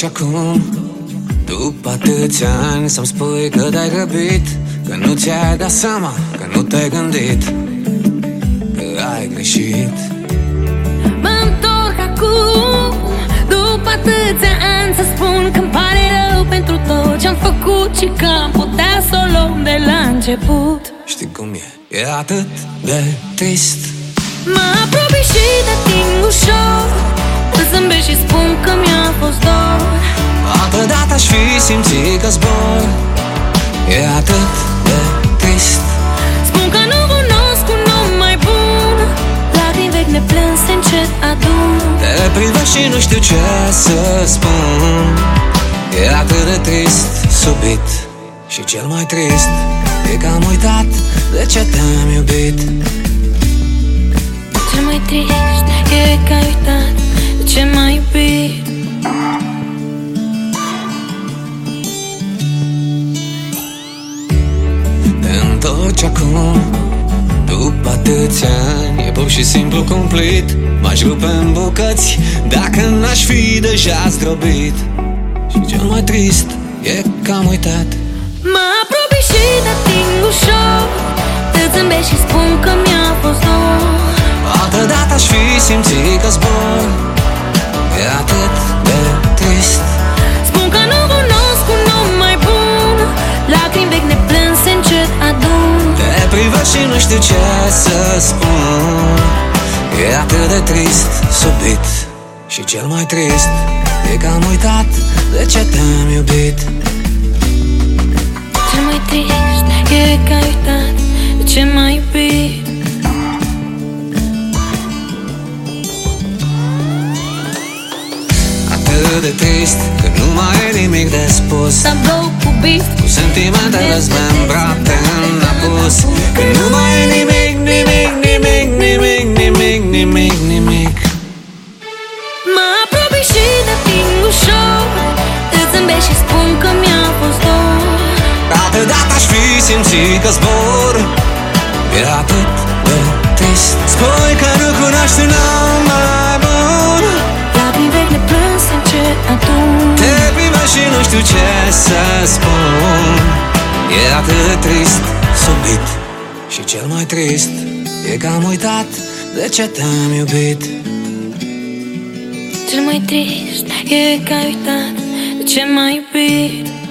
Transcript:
acum, după atâția ani, să-mi spui că te-ai grăbit, că nu ți-ai dat seama, că nu te-ai gândit, că ai greșit. Mă întorc acum, după atâția ani, să spun că-mi pare rău pentru tot ce-am făcut și că am putea să o luăm de la început. Știi cum e atât de trist. Mă apropii și te ating ușor, îți zâmbesc și spun că mi-a fost dor. Altădată aș fi simțit că zbor. E atât de trist. Spun că nu cunosc un om mai bun, lacrimi vechi neplânse încet adun. Te privesc și nu știu ce să spun. E atât de trist, subit. Și cel mai trist e că am uitat de ce te-am iubit. Cel mai trist e că ai uitat de ce m-ai iubit. Te întorci acum, după atâția ani, e pur și simplu cumplit. M-aș rupe în bucăți dacă n-aș fi deja zdrobit. Și cel mai trist e că am uitat. Mă apropii și te ating ușor, îți zâmbesc și spun că mi-a fost dor. Altădată aș fi simțit că zbor. E atât de trist. Spun că nu cunosc un om mai bun, lacrimi vechi neplânse încet adun. Te privesc și nu știu ce să spun. E atât de trist, subit. Și cel mai trist e că am uitat de ce te-am iubit. Cel mai trist e că ai uitat de ce m-ai iubit. Atât de trist că nu mai e nimic de spus. Tablou cu bif, cu sentimentele dezmembrate în apus. Că nu mai e nimic, nimic, nimic, nimic, nimic, nimic, nimic. mă apropii și te ating ușor, îți zâmbesc și spun că mi-a fost dor. Altădată aș fi simțit că zbor. E atât de trist. Spui că nu cunoști un om mai bun, Lacrimi vechi neplânse încet adun. te privesc și nu știu ce să spun. E atât de trist, subit. Și cel mai trist e că am uitat de ce te-am iubit. Cel mai trist e că ai uitat de ce m-ai iubit.